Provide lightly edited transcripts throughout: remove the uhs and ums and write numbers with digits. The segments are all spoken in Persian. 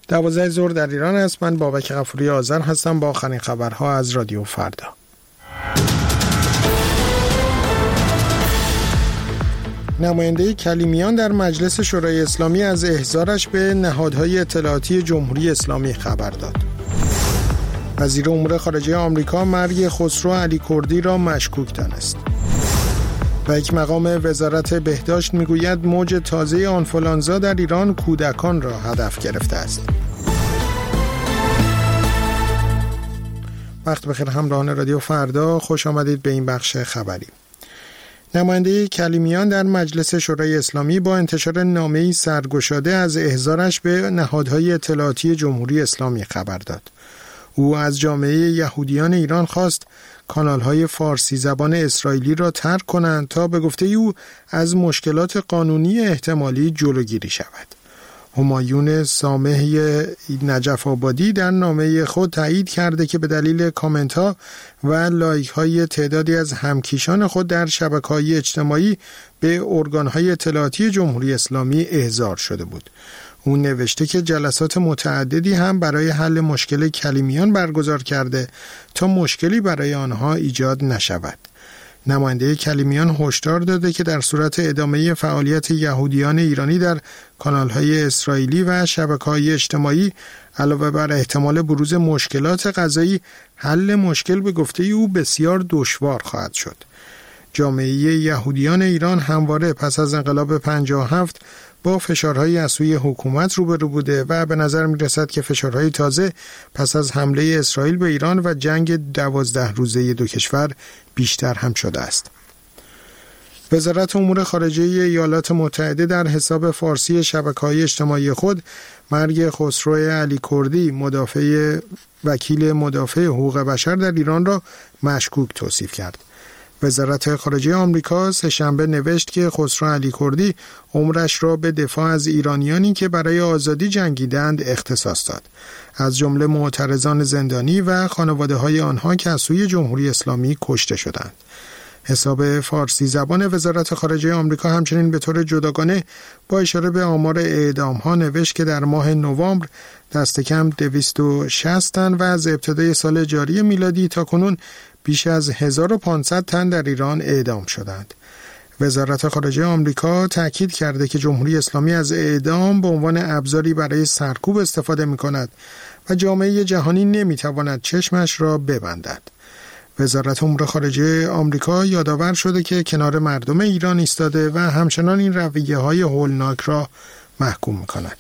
12 ظهر در ایران است. من بابک غفوری آذر هستم با آخرین خبرها از رادیو فردا. نماینده کلیمیان در مجلس شورای اسلامی از احضارش به نهادهای اطلاعاتی جمهوری اسلامی خبر داد. وزیر امور خارجه آمریکا مرگ خسرو علی کردی را مشکوک دانست. و یک مقام وزارت بهداشت میگوید موج تازه آنفولانزا در ایران کودکان را هدف گرفته است. وقت بخیر همراهان رادیو فردا، خوش آمدید به این بخش خبری. نماینده کلیمیان در مجلس شورای اسلامی با انتشار نامه‌ای سرگشاده از احضارش به نهادهای اطلاعاتی جمهوری اسلامی خبر داد. او از جامعه یهودیان ایران خواست کانال‌های فارسی زبان اسرائیلی را ترک کنند تا به گفته او از مشکلات قانونی احتمالی جلوگیری شود. همایون سامح نجف آبادی در نامه خود تایید کرده که به دلیل کامنت‌ها و لایک‌های تعدادی از همکیشان خود در شبکه‌های اجتماعی به ارگان‌های اطلاعاتی جمهوری اسلامی احضار شده بود. او نوشته که جلسات متعددی هم برای حل مشکل کلیمیان برگزار کرده تا مشکلی برای آنها ایجاد نشود. نماینده کلیمیان هشدار داده که در صورت ادامه فعالیت یهودیان ایرانی در کانال‌های اسرائیلی و شبکه‌های اجتماعی علاوه بر احتمال بروز مشکلات قضایی، حل مشکل به گفته او بسیار دشوار خواهد شد. جامعه یهودیان ایران همواره پس از انقلاب 57 با فشارهای از سوی حکومت روبرو بوده و به نظر می رسد که فشارهای تازه پس از حمله اسرائیل به ایران و جنگ 12 روزه دو کشور بیشتر هم شده است. وزارت امور خارجه ایالات متحده در حساب فارسی شبکه‌های اجتماعی خود مرگ خسرو علی کردی، وکیل مدافع حقوق بشر در ایران را مشکوک توصیف کرد. وزارت خارجه آمریکا سه‌شنبه نوشت که خسرو علی کردی عمرش را به دفاع از ایرانیانی که برای آزادی جنگیدند اختصاص داد، از جمله معترضان زندانی و خانواده‌های آنها که از سوی جمهوری اسلامی کشته شدند. حساب فارسی زبان وزارت خارجه آمریکا همچنین به طور جداگانه با اشاره به آمار اعدام‌ها نوشت که در ماه نوامبر دست کم 260 تن و از ابتدای سال جاری میلادی تا کنون بیش از 1500 تن در ایران اعدام شدند. وزارت خارجه آمریکا تاکید کرده که جمهوری اسلامی از اعدام به عنوان ابزاری برای سرکوب استفاده می‌کند و جامعه جهانی نمی‌تواند چشمش را ببندد. وزارت امور خارجه آمریکا یادآور شده که کنار مردم ایران ایستاده و همچنان این رویه‌های هولناک را محکوم می‌کند.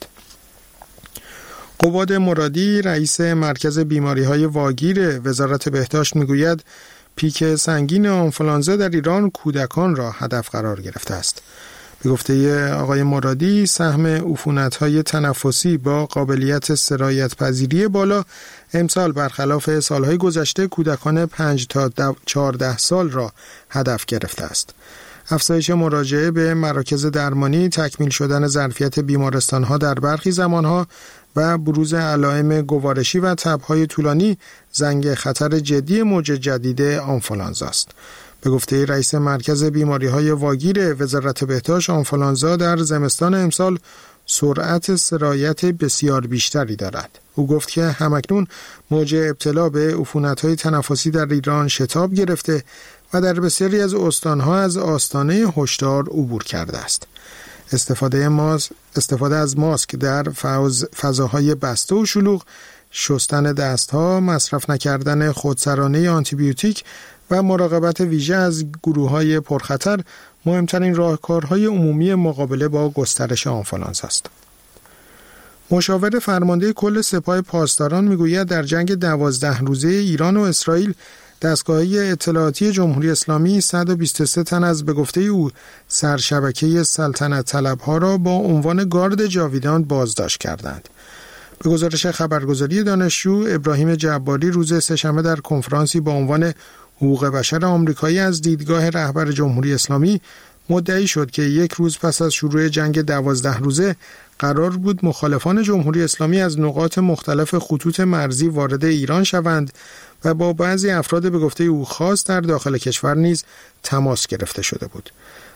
قباد مرادی رئیس مرکز بیماری‌های واگیر وزارت بهداشت میگوید پیک سنگین آنفولانزا در ایران کودکان را هدف قرار گرفته است. به گفته آقای مرادی سهم عفونت‌های تنفسی با قابلیت سرایت پذیری بالا امسال برخلاف سالهای گذشته کودکان 5 تا 14 سال را هدف گرفته است. افزایش مراجعه به مراکز درمانی، تکمیل شدن ظرفیت بیمارستان‌ها در برخی زمان‌ها و بروز علائم گوارشی و تب‌های طولانی زنگ خطر جدی موج جدید آنفولانزا است. به گفته رئیس مرکز بیماری‌های واگیر وزارت بهداشت، آنفولانزا در زمستان امسال سرعت سرایت بسیار بیشتری دارد. او گفت که همکنون موج ابتلا به عفونت‌های تنفسی در ایران شتاب گرفته و در بسیاری از استان‌ها از آستانه هشدار عبور کرده است. استفاده از ماسک در فضاهای بسته و شلوغ، شستن دستها، مصرف نکردن خودسرانه آنتیبیوتیک و مراقبت ویژه از گروه‌های پرخطر مهمترین راهکارهای عمومی مقابله با گسترش آنفولانزا است. مشاور فرمانده کل سپاه پاسداران میگوید در جنگ 12 روزه ایران و اسرائیل دستگاه‌های اطلاعاتی جمهوری اسلامی 123 تن از به گفته او سرشبکه سلطنت طلب‌ها را با عنوان گارد جاویدان بازداشت کردند. به گزارش خبرگزاری دانشجو، ابراهیم جباری روز سه‌شنبه در کنفرانسی با عنوان حقوق بشر آمریکایی از دیدگاه رهبر جمهوری اسلامی مدعی شد که یک روز پس از شروع جنگ 12 روزه قرار بود مخالفان جمهوری اسلامی از نقاط مختلف خطوط مرزی وارد ایران شوند و با بعضی افراد به گفته او خاص در داخل کشور نیز تماس گرفته شده بود.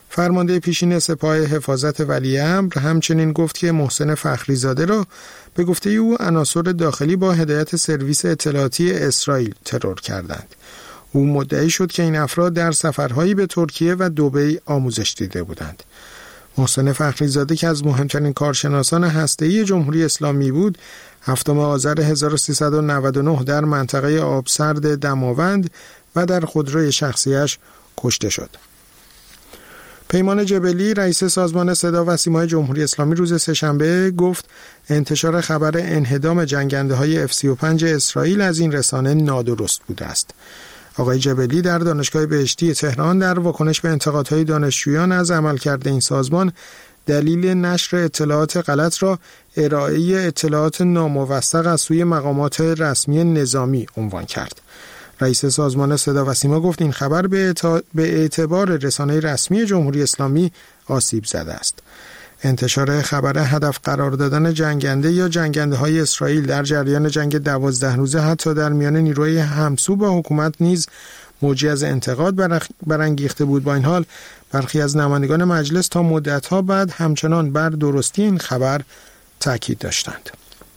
فرمانده پیشین سپاه حفاظت ولیعمر همچنین گفت که محسن فخریزاده را به گفته او عناصر داخلی با هدایت سرویس اطلاعاتی اسرائیل ترور کردند. او مدعی شد که این افراد در سفرهایی به ترکیه و دبی آموزش دیده بودند. محسن فخریزاده که از مهمترین کارشناسان هسته‌ای جمهوری اسلامی بود، 7 آذر 1399 در منطقه آبسرد دماوند و در خودروی شخصیش کشته شد. پیمان جبلی رئیس سازمان صدا و سیمای جمهوری اسلامی روز سه‌شنبه گفت انتشار خبر انهدام جنگنده‌های F-35 اسرائیل از این رسانه نادرست بوده است. آقای جبلی در دانشگاه بهشتی تهران در واکنش به انتقادهای دانشجویان از عملکرد این سازمان دلیل نشر اطلاعات غلط را ارائه اطلاعات ناموثق از سوی مقامات رسمی نظامی عنوان کرد. رئیس سازمان صدا و سیما گفت این خبر به اعتبار رسانه رسمی جمهوری اسلامی آسیب زده است. انتشار خبر هدف قرار دادن جنگنده یا جنگنده‌های اسرائیل در جریان جنگ 12 روزه حتی در میان نیروهای همسو با حکومت نیز موجی از انتقاد برانگیخته بود. با این حال برخی از نمایندگان مجلس تا مدت‌ها بعد همچنان بر درستی این خبر تاکید داشتند.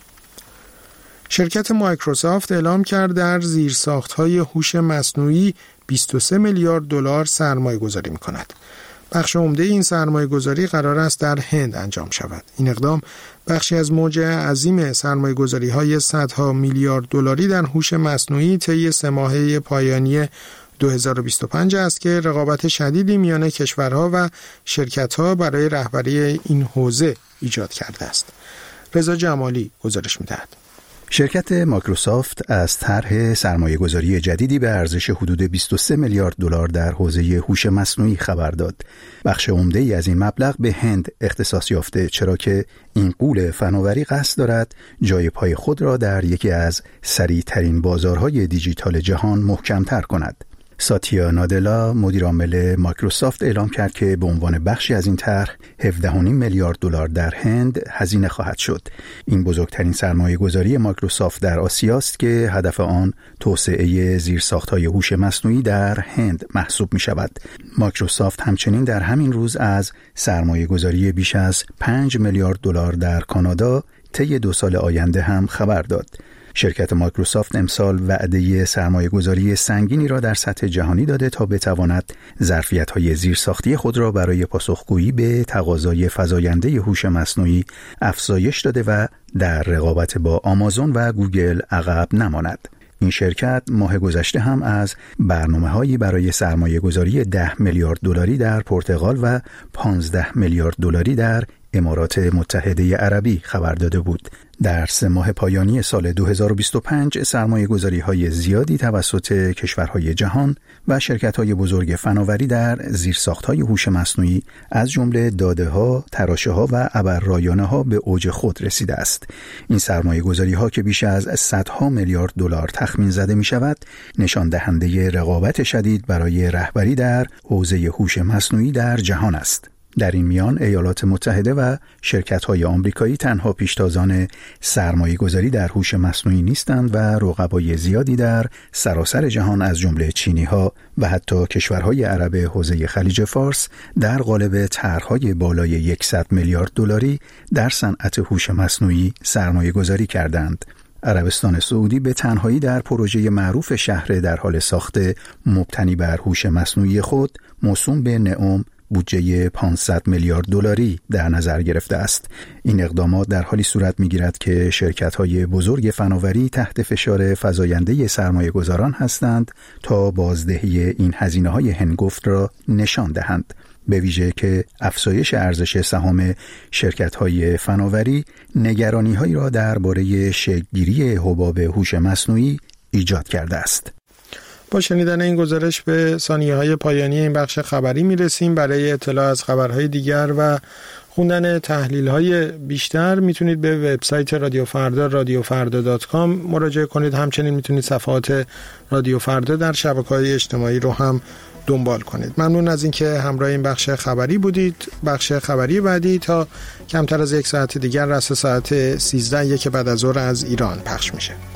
شرکت مایکروسافت اعلام کرد در زیرساخت‌های هوش مصنوعی 23 میلیارد دلار سرمایه‌گذاری می‌کند. بخش عمده این سرمایه‌گذاری قرار است در هند انجام شود. این اقدام بخشی از موج عظیم سرمایه‌گذاری‌های صدها میلیارد دلاری در هوش مصنوعی طی 3 ماهه پایانی 2025 است که رقابت شدیدی میان کشورها و شرکت‌ها برای رهبری این حوزه ایجاد کرده است. رضا جمالی گزارش می‌دهد. شرکت مایکروسافت از طرح سرمایه‌گذاری جدیدی به ارزش حدود 23 میلیارد دلار در حوزه هوش مصنوعی خبر داد. بخش عمده‌ای از این مبلغ به هند اختصاص یافته، چرا که این غول فناوری قصد دارد جای پای خود را در یکی از سریع‌ترین بازارهای دیجیتال جهان محکم‌تر کند. ساتیا نادلا مدیر عامل مایکروسافت اعلام کرد که به عنوان بخشی از این طرح 17.5 میلیارد دلار در هند هزینه خواهد شد. این بزرگترین سرمایه‌گذاری مایکروسافت در آسیا است که هدف آن توسعه زیرساخت‌های هوش مصنوعی در هند محسوب می‌شود. مایکروسافت همچنین در همین روز از سرمایه‌گذاری بیش از 5 میلیارد دلار در کانادا طی 2 سال آینده هم خبر داد. شرکت مایکروسافت امسال وعده سرمایه‌گذاری سنگینی را در سطح جهانی داده تا بتواند ظرفیت‌های زیرساختی خود را برای پاسخگویی به تقاضای فزاینده هوش مصنوعی افزایش داده و در رقابت با آمازون و گوگل عقب نماند. این شرکت ماه گذشته هم از برنامه‌هایی برای سرمایه‌گذاری 10 میلیارد دلاری در پرتغال و 15 میلیارد دلاری در امارات متحده عربی خبر داده بود. در 3 ماه پایانی سال 2025 سرمایه‌گذاری‌های زیادی توسط کشورهای جهان و شرکت‌های بزرگ فناوری در زیرساخت‌های هوش مصنوعی از جمله داده‌ها، تراشه‌ها و ابررایانه‌ها به اوج خود رسیده است. این سرمایه‌گذاری‌ها که بیش از صدها میلیارد دلار تخمین زده می‌شود، نشان دهنده رقابت شدید برای رهبری در حوزه هوش مصنوعی در جهان است. در این میان ایالات متحده و شرکت‌های آمریکایی تنها پیشتازان سرمایه‌گذاری در هوش مصنوعی نیستند و رقبای زیادی در سراسر جهان از جمله چینی‌ها و حتی کشورهای عرب حوزه خلیج فارس در قالب طرح‌های بالای 100 میلیارد دلاری در صنعت هوش مصنوعی سرمایه‌گذاری کردند. عربستان سعودی به تنهایی در پروژه معروف شهر در حال ساخت مبتنی بر هوش مصنوعی خود موسوم به نئوم بودجه 500 میلیارد دلاری در نظر گرفته است. این اقدامات در حالی صورت می‌گیرد که شرکت‌های بزرگ فناوری تحت فشار فزاینده سرمایه‌گذاران هستند تا بازدهی این هزینه‌های هنگفت را نشان دهند. به ویژه که افزایش ارزش سهام شرکت‌های فناوری نگرانی‌هایی را درباره شکل‌گیری حباب هوش مصنوعی ایجاد کرده است. با شنیدن این گزارش به ثانیه‌های پایانی این بخش خبری میرسیم. برای اطلاع از خبرهای دیگر و خوندن تحلیل‌های بیشتر میتونید به وبسایت رادیو فردا radiofarda.com مراجعه کنید. همچنین میتونید صفحات رادیو فردا در شبکه‌های اجتماعی رو هم دنبال کنید. ممنون از اینکه همراه این بخش خبری بودید. بخش خبری بعدی تا کمتر از 1 ساعت دیگر رأس ساعت 13 که بعد از ظهر از ایران پخش میشه.